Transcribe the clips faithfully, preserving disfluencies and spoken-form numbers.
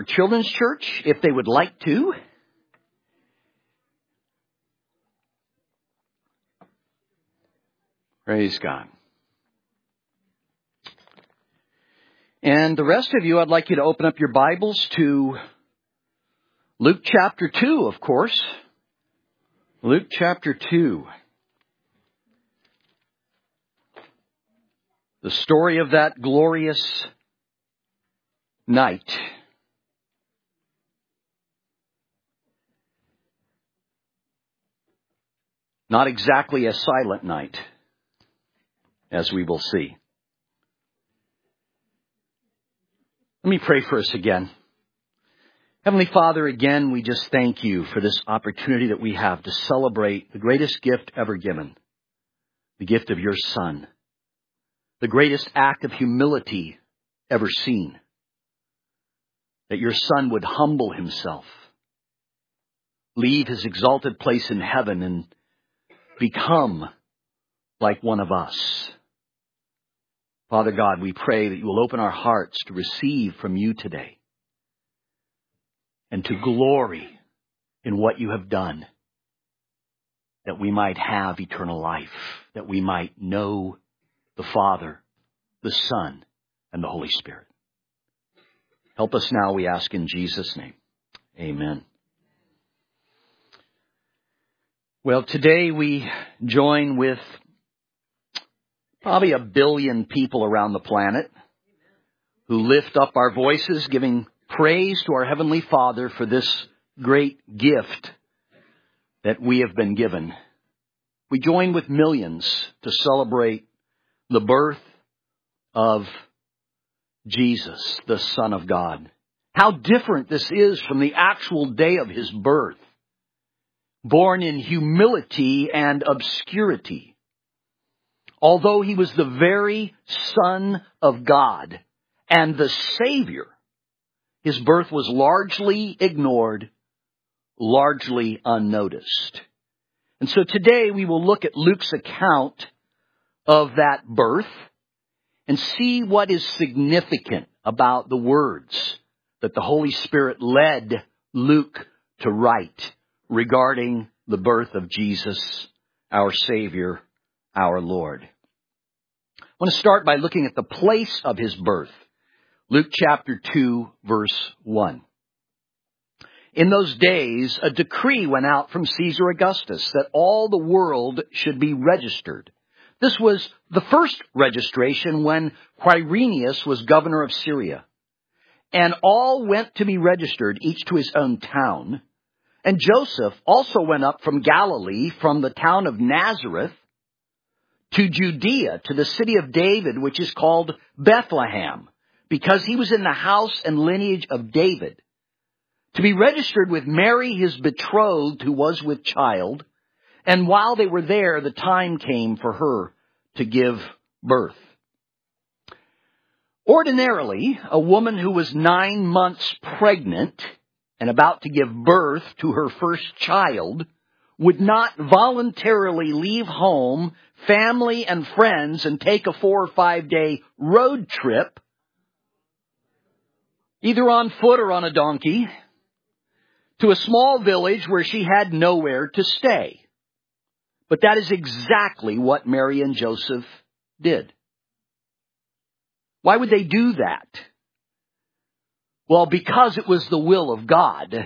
Children's Church, if they would like to. Praise God. And the rest of you, I'd like you to open up your Bibles to Luke chapter two, of course. Luke chapter two. The story of that glorious night. Not exactly a silent night, as we will see. Let me pray for us again. Heavenly Father, again, we just thank you for this opportunity that we have to celebrate the greatest gift ever given, the gift of your Son, the greatest act of humility ever seen, that your Son would humble himself, leave his exalted place in heaven, and become like one of us. Father God, we pray that you will open our hearts to receive from you today and to glory in what you have done, that we might have eternal life, that we might know the Father, the Son, and the Holy Spirit. Help us now, we ask in Jesus' name. Amen. Well, today we join with probably a billion people around the planet who lift up our voices, giving praise to our Heavenly Father for this great gift that we have been given. We join with millions to celebrate the birth of Jesus, the Son of God. How different this is from the actual day of his birth. Born in humility and obscurity. Although he was the very Son of God and the Savior, his birth was largely ignored, largely unnoticed. And so today we will look at Luke's account of that birth and see what is significant about the words that the Holy Spirit led Luke to write regarding the birth of Jesus, our Savior, our Lord. I want to start by looking at the place of his birth. Luke chapter two, verse one. In those days, a decree went out from Caesar Augustus that all the world should be registered. This was the first registration when Quirinius was governor of Syria. And all went to be registered, each to his own town. And Joseph also went up from Galilee, from the town of Nazareth, to Judea, to the city of David, which is called Bethlehem, because he was in the house and lineage of David, to be registered with Mary, his betrothed, who was with child. And while they were there, the time came for her to give birth. Ordinarily, a woman who was nine months pregnant and about to give birth to her first child would not voluntarily leave home, family, and friends and take a four or five day road trip, either on foot or on a donkey, to a small village where she had nowhere to stay. But that is exactly what Mary and Joseph did. Why would they do that? Well, because it was the will of God.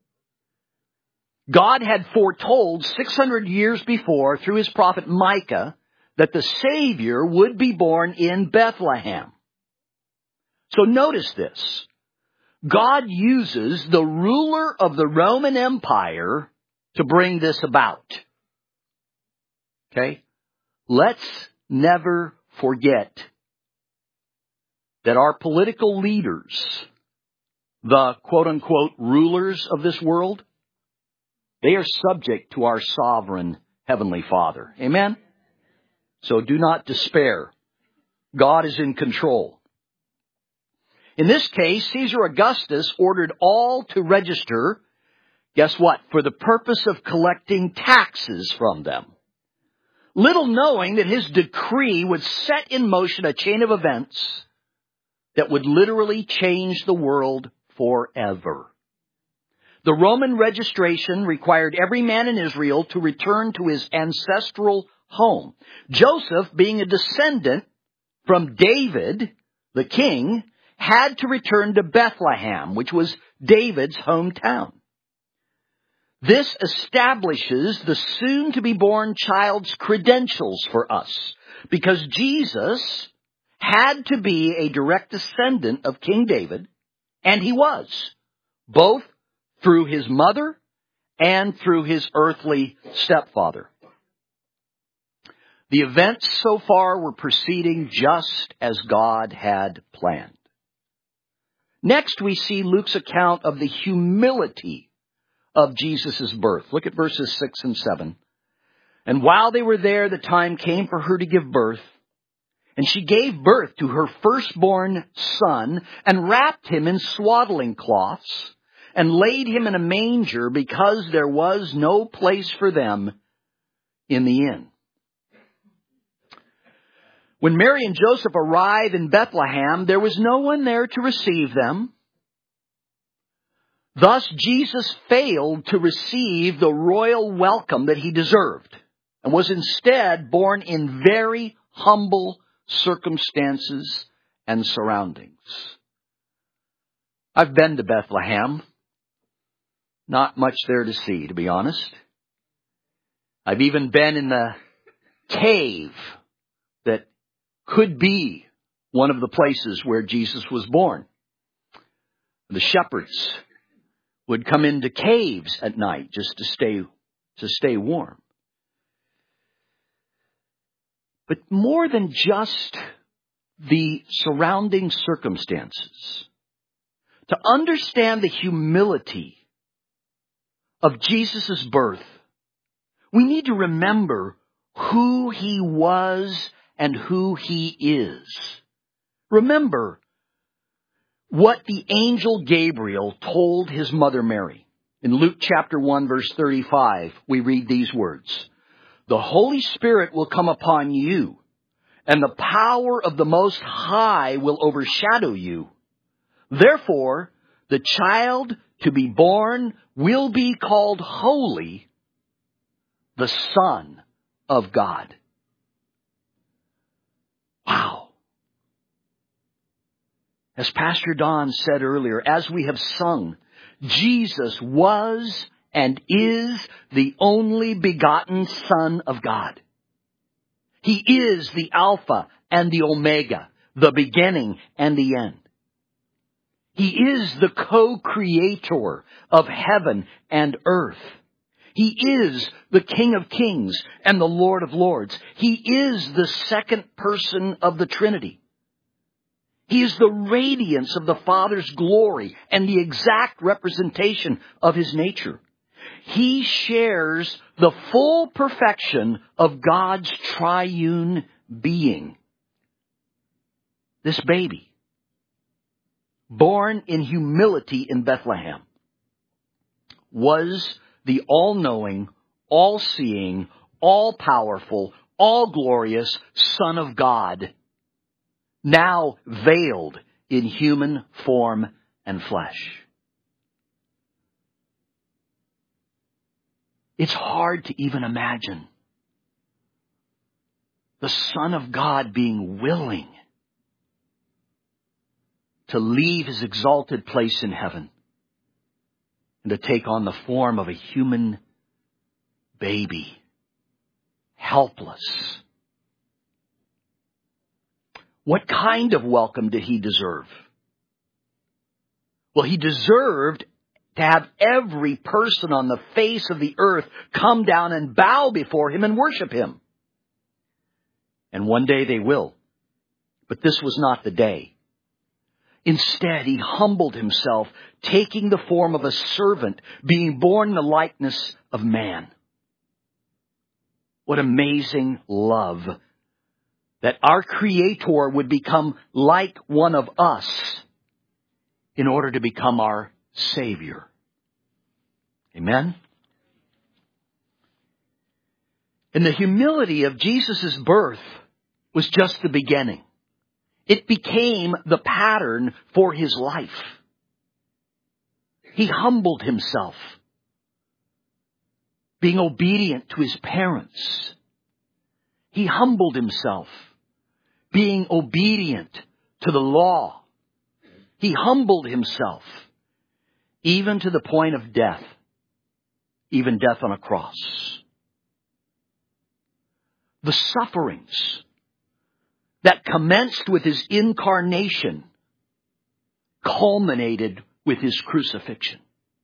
God had foretold six hundred years before through his prophet Micah that the Savior would be born in Bethlehem. So notice this. God uses the ruler of the Roman Empire to bring this about. Okay? Let's never forget that our political leaders, the quote-unquote rulers of this world, they are subject to our sovereign Heavenly Father. Amen? So do not despair. God is in control. In this case, Caesar Augustus ordered all to register, guess what? For the purpose of collecting taxes from them. Little knowing that his decree would set in motion a chain of events that would literally change the world forever. The Roman registration required every man in Israel to return to his ancestral home. Joseph, being a descendant from David, the king, had to return to Bethlehem, which was David's hometown. This establishes the soon-to-be-born child's credentials for us, because Jesus had to be a direct descendant of King David, and he was, both through his mother and through his earthly stepfather. The events so far were proceeding just as God had planned. Next, we see Luke's account of the humility of Jesus' birth. Look at verses six and seven. And while they were there, the time came for her to give birth. And she gave birth to her firstborn son and wrapped him in swaddling cloths and laid him in a manger because there was no place for them in the inn. When Mary and Joseph arrived in Bethlehem, there was no one there to receive them. Thus, Jesus failed to receive the royal welcome that he deserved and was instead born in very humble circumstances and surroundings. I've been to Bethlehem. Not much there to see, to be honest. I've even been in the cave that could be one of the places where Jesus was born. The shepherds would come into caves at night just to stay, to stay warm. But more than just the surrounding circumstances, to understand the humility of Jesus' birth, we need to remember who he was and who he is. Remember what the angel Gabriel told his mother Mary. In Luke chapter one, verse thirty-five, we read these words. The Holy Spirit will come upon you, and the power of the Most High will overshadow you. Therefore, the child to be born will be called Holy, the Son of God. Wow. As Pastor Don said earlier, as we have sung, Jesus was and is the only begotten Son of God. He is the Alpha and the Omega, the beginning and the end. He is the co-creator of heaven and earth. He is the King of Kings and the Lord of Lords. He is the second person of the Trinity. He is the radiance of the Father's glory and the exact representation of his nature. He shares the full perfection of God's triune being. This baby, born in humility in Bethlehem, was the all-knowing, all-seeing, all-powerful, all-glorious Son of God, now veiled in human form and flesh. It's hard to even imagine the Son of God being willing to leave his exalted place in heaven and to take on the form of a human baby, helpless. What kind of welcome did he deserve? Well, he deserved to have every person on the face of the earth come down and bow before him and worship him. And one day they will. But this was not the day. Instead, he humbled himself, taking the form of a servant, being born in the likeness of man. What amazing love that our Creator would become like one of us in order to become our Savior. Amen? And the humility of Jesus' birth was just the beginning. It became the pattern for his life. He humbled himself, being obedient to his parents. He humbled himself, being obedient to the law. He humbled himself, even to the point of death, even death on a cross. The sufferings that commenced with his incarnation culminated with his crucifixion.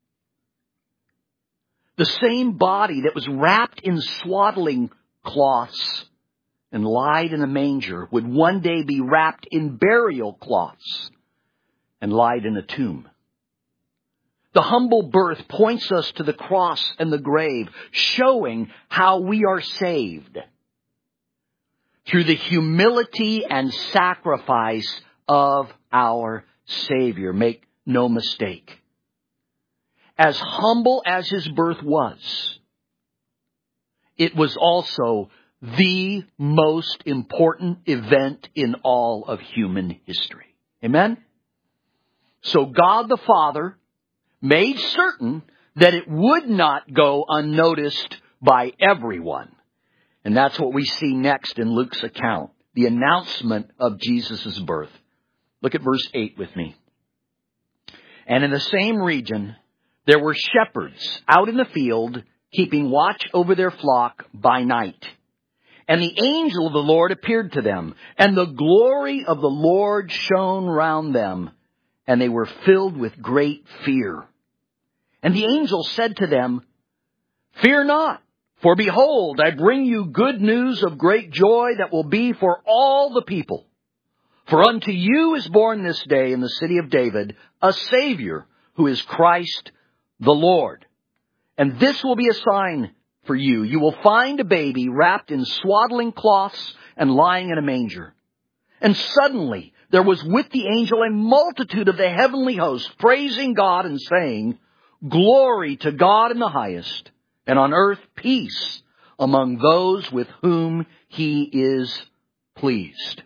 The same body that was wrapped in swaddling cloths and lied in a manger would one day be wrapped in burial cloths and lied in a tomb. The humble birth points us to the cross and the grave, showing how we are saved through the humility and sacrifice of our Savior. Make no mistake. As humble as his birth was, it was also the most important event in all of human history. Amen? So God the Father made certain that it would not go unnoticed by everyone. And that's what we see next in Luke's account, the announcement of Jesus' birth. Look at verse eight with me. And in the same region, there were shepherds out in the field, keeping watch over their flock by night. And the angel of the Lord appeared to them, and the glory of the Lord shone round them, and they were filled with great fear. And the angel said to them, "Fear not. For behold, I bring you good news of great joy that will be for all the people. For unto you is born this day in the city of David a Savior, who is Christ the Lord. And this will be a sign for you. You will find a baby wrapped in swaddling cloths and lying in a manger." And suddenly there was with the angel a multitude of the heavenly host, praising God and saying, "Glory to God in the highest, and on earth peace among those with whom he is pleased."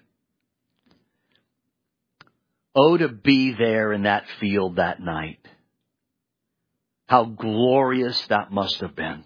Oh, to be there in that field that night. How glorious that must have been.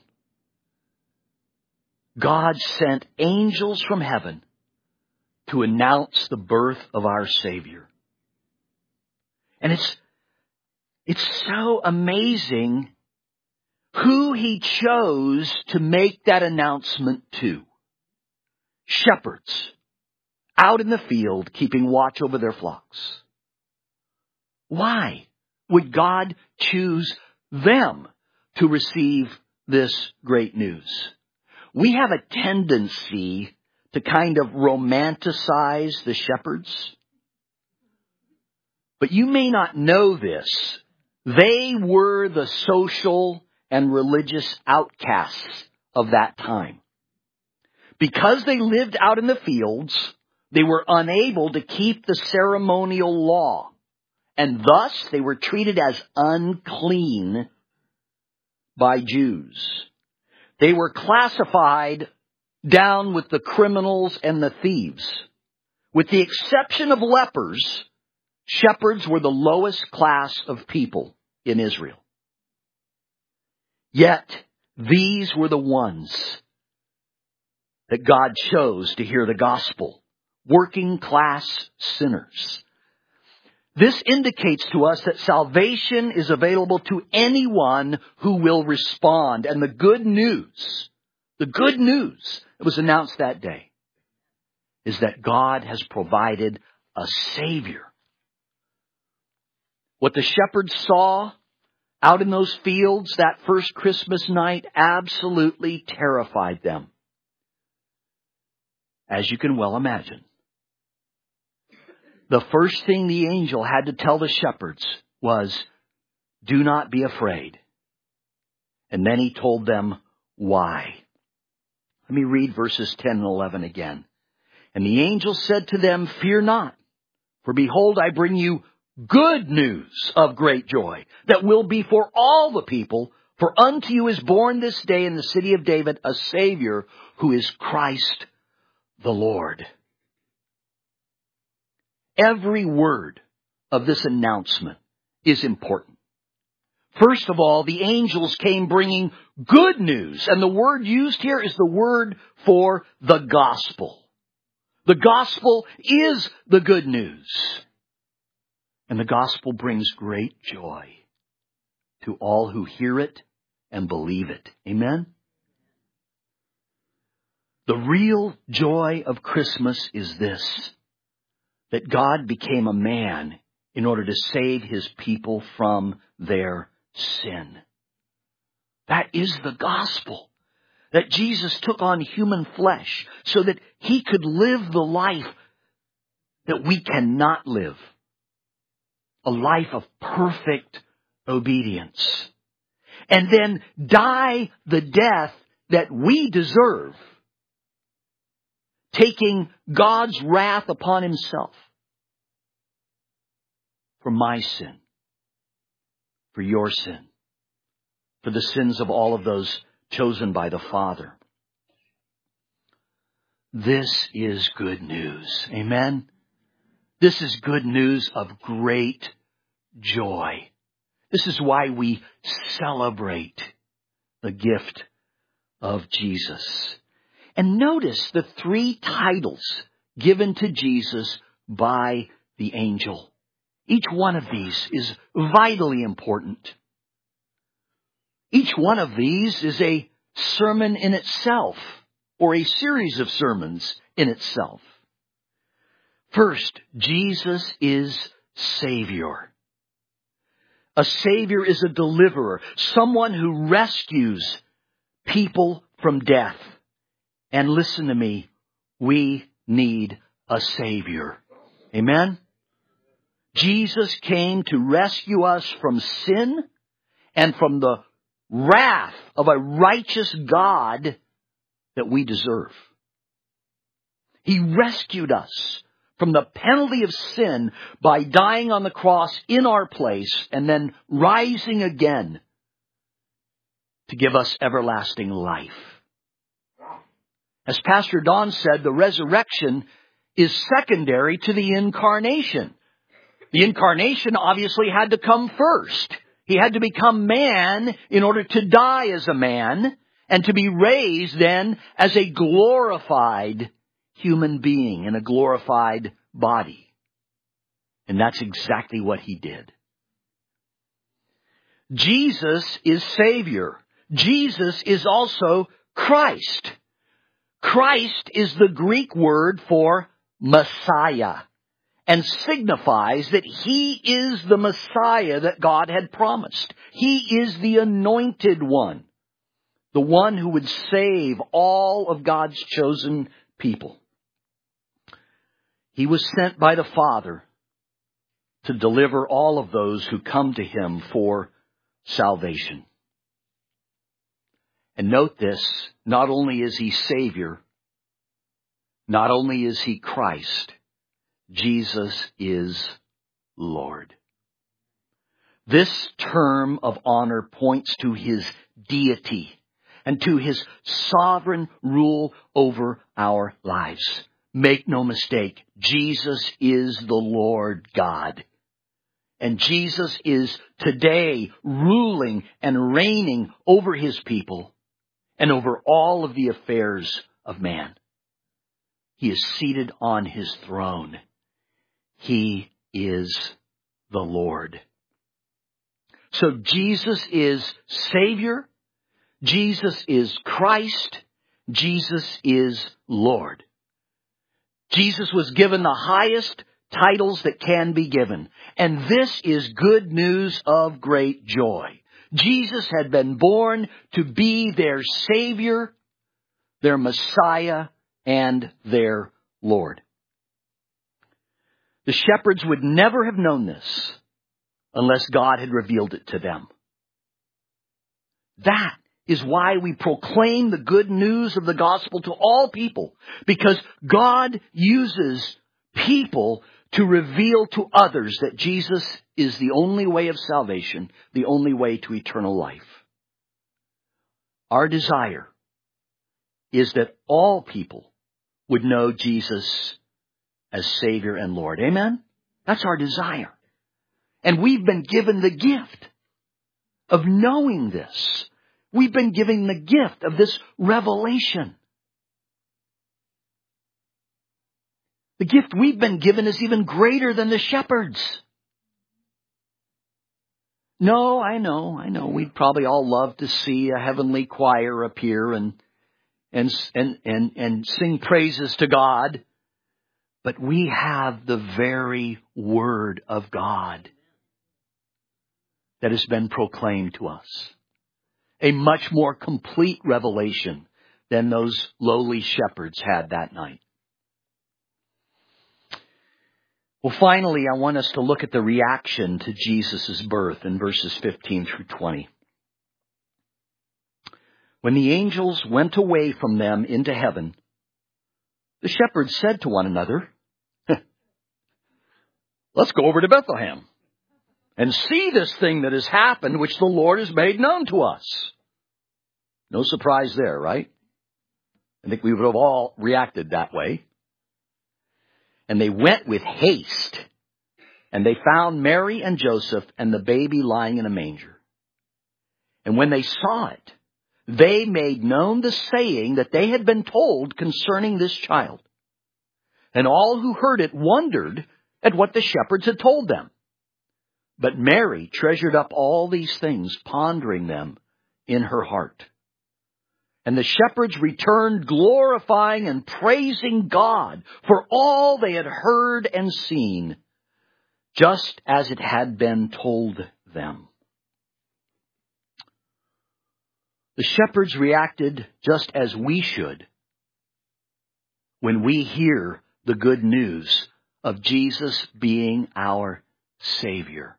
God sent angels from heaven to announce the birth of our Savior. And it's, it's so amazing who he chose to make that announcement to. Shepherds out in the field keeping watch over their flocks. Why would God choose them to receive this great news? We have a tendency to kind of romanticize the shepherds. But you may not know this. They were the social and religious outcasts of that time. Because they lived out in the fields, they were unable to keep the ceremonial law. And thus they were treated as unclean by Jews. They were classified down with the criminals and the thieves. With the exception of lepers, shepherds were the lowest class of people in Israel. Yet, these were the ones that God chose to hear the gospel. Working class sinners. This indicates to us that salvation is available to anyone who will respond. And the good news, the good news that was announced that day is that God has provided a Savior. What the shepherds saw out in those fields that first Christmas night absolutely terrified them, as you can well imagine. The first thing the angel had to tell the shepherds was, "Do not be afraid." And then he told them why. Let me read verses ten and eleven again. And the angel said to them, "Fear not, for behold, I bring you good news of great joy that will be for all the people. For unto you is born this day in the city of David a Savior, who is Christ the Lord." Every word of this announcement is important. First of all, the angels came bringing good news. And the word used here is the word for the gospel. The gospel is the good news. And the gospel brings great joy to all who hear it and believe it. Amen? The real joy of Christmas is this, that God became a man in order to save His people from their sin. That is the gospel. That Jesus took on human flesh so that He could live the life that we cannot live. A life of perfect obedience. And then die the death that we deserve, taking God's wrath upon Himself for my sin, for your sin, for the sins of all of those chosen by the Father. This is good news. Amen? This is good news of great joy. This is why we celebrate the gift of Jesus. And notice the three titles given to Jesus by the angel. Each one of these is vitally important. Each one of these is a sermon in itself, or a series of sermons in itself. First, Jesus is Savior. A Savior is a deliverer, someone who rescues people from death. And listen to me, we need a Savior. Amen? Jesus came to rescue us from sin and from the wrath of a righteous God that we deserve. He rescued us from the penalty of sin by dying on the cross in our place and then rising again to give us everlasting life. As Pastor Don said, the resurrection is secondary to the incarnation. The incarnation obviously had to come first. He had to become man in order to die as a man and to be raised then as a glorified human being in a glorified body. And that's exactly what He did. Jesus is Savior. Jesus is also Christ. Christ is the Greek word for Messiah and signifies that He is the Messiah that God had promised. He is the anointed one, the one who would save all of God's chosen people. He was sent by the Father to deliver all of those who come to Him for salvation. And note this, not only is He Savior, not only is He Christ, Jesus is Lord. This term of honor points to His deity and to His sovereign rule over our lives. Make no mistake, Jesus is the Lord God. And Jesus is today ruling and reigning over His people and over all of the affairs of man. He is seated on His throne. He is the Lord. So Jesus is Savior. Jesus is Christ. Jesus is Lord. Jesus was given the highest titles that can be given. And this is good news of great joy. Jesus had been born to be their Savior, their Messiah, and their Lord. The shepherds would never have known this unless God had revealed it to them. That is why we proclaim the good news of the gospel to all people, because God uses people to reveal to others that Jesus is the only way of salvation, the only way to eternal life. Our desire is that all people would know Jesus as Savior and Lord. Amen? That's our desire. And we've been given the gift of knowing this. We've been given the gift of this revelation. The gift we've been given is even greater than the shepherds. No, I know, I know. We'd probably all love to see a heavenly choir appear and and and and, and sing praises to God. But we have the very Word of God that has been proclaimed to us. A much more complete revelation than those lowly shepherds had that night. Well, finally, I want us to look at the reaction to Jesus' birth in verses fifteen through twenty. When the angels went away from them into heaven, the shepherds said to one another, "Let's go over to Bethlehem and see this thing that has happened, which the Lord has made known to us." No surprise there, right? I think we would have all reacted that way. And they went with haste, and they found Mary and Joseph and the baby lying in a manger. And when they saw it, they made known the saying that they had been told concerning this child. And all who heard it wondered at what the shepherds had told them. But Mary treasured up all these things, pondering them in her heart. And the shepherds returned, glorifying and praising God for all they had heard and seen, just as it had been told them. The shepherds reacted just as we should when we hear the good news of Jesus being our Savior.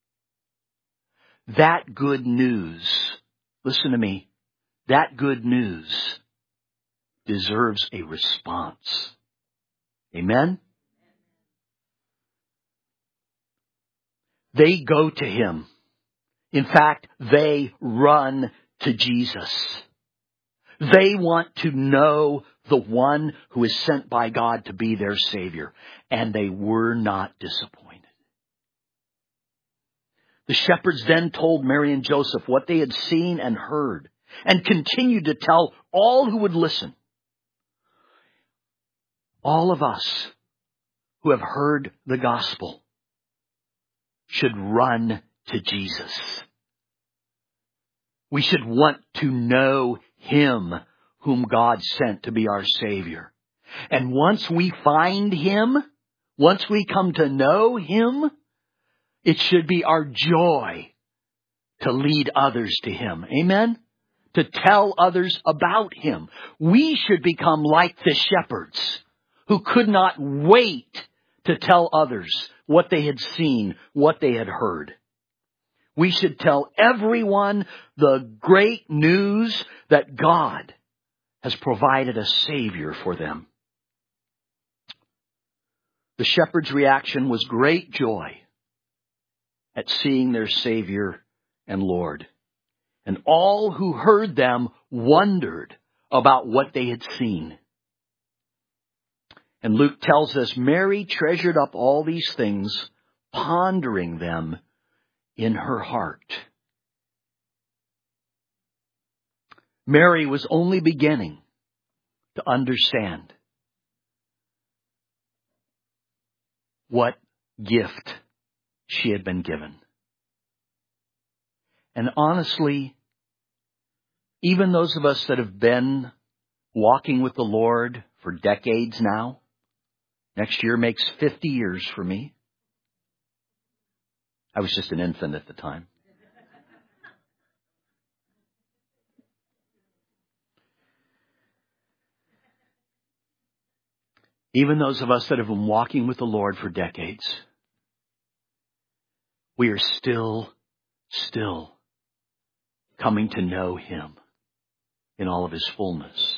That good news, listen to me, that good news deserves a response. Amen? They go to Him. In fact, they run to Jesus. They want to know the one who is sent by God to be their Savior. And they were not disappointed. The shepherds then told Mary and Joseph what they had seen and heard, and continued to tell all who would listen. All of us who have heard the gospel should run to Jesus. We should want to know Him whom God sent to be our Savior. And once we find Him, once we come to know Him, it should be our joy to lead others to Him. Amen? To tell others about Him. We should become like the shepherds who could not wait to tell others what they had seen, what they had heard. We should tell everyone the great news that God has provided a Savior for them. The shepherds' reaction was great joy at seeing their Savior and Lord. And all who heard them wondered about what they had seen. And Luke tells us Mary treasured up all these things, pondering them in her heart. Mary was only beginning to understand what gift she had been given. And honestly, even those of us that have been walking with the Lord for decades now, next year makes fifty years for me. I was just an infant at the time. Even those of us that have been walking with the Lord for decades, we are still, still coming to know Him in all of His fullness.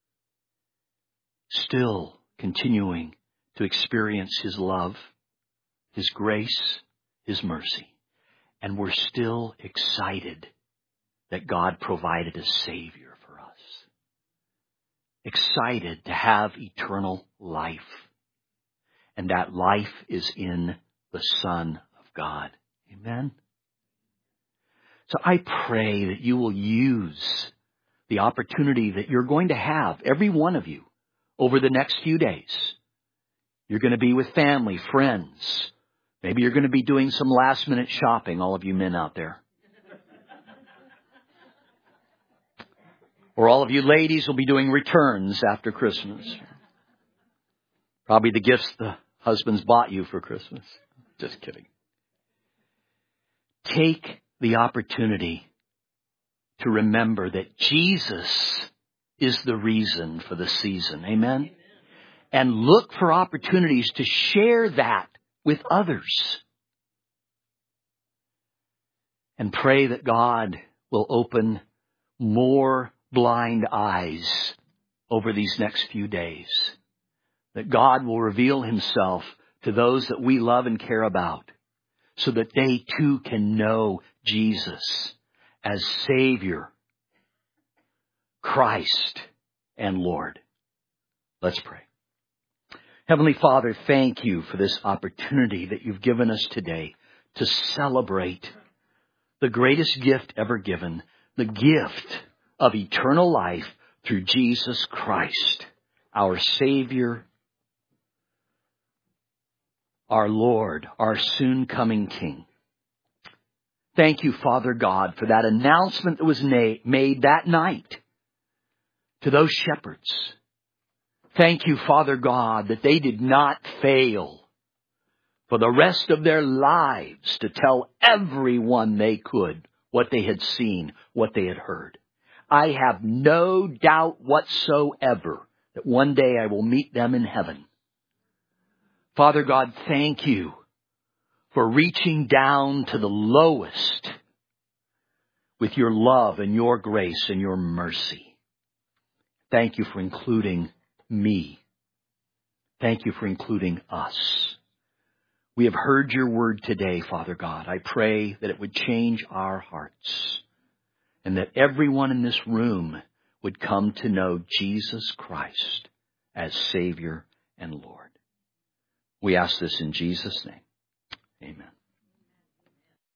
Still continuing to experience His love, His grace, His mercy. And we're still excited that God provided a Savior for us. Excited to have eternal life. And that life is in the Son of God. Amen? So I pray that you will use the opportunity that you're going to have, every one of you, over the next few days. You're going to be with family, friends. Maybe you're going to be doing some last-minute shopping, all of you men out there. Or all of you ladies will be doing returns after Christmas. Probably the gifts the husbands bought you for Christmas. Just kidding. Take the opportunity to remember that Jesus is the reason for the season. Amen? And look for opportunities to share that with others. And pray that God will open more blind eyes over these next few days. That God will reveal Himself to those that we love and care about, so that they too can know Jesus as Savior, Christ, and Lord. Let's pray. Heavenly Father, thank you for this opportunity that you've given us today to celebrate the greatest gift ever given, the gift of eternal life through Jesus Christ, our Savior, our Lord, our soon-coming King. Thank you, Father God, for that announcement that was na- made that night to those shepherds. Thank you, Father God, that they did not fail for the rest of their lives to tell everyone they could what they had seen, what they had heard. I have no doubt whatsoever that one day I will meet them in heaven. Father God, thank you for reaching down to the lowest with your love and your grace and your mercy. Thank you for including me. Thank you for including us. We have heard your word today, Father God. I pray that it would change our hearts and that everyone in this room would come to know Jesus Christ as Savior and Lord. We ask this in Jesus' name. Amen.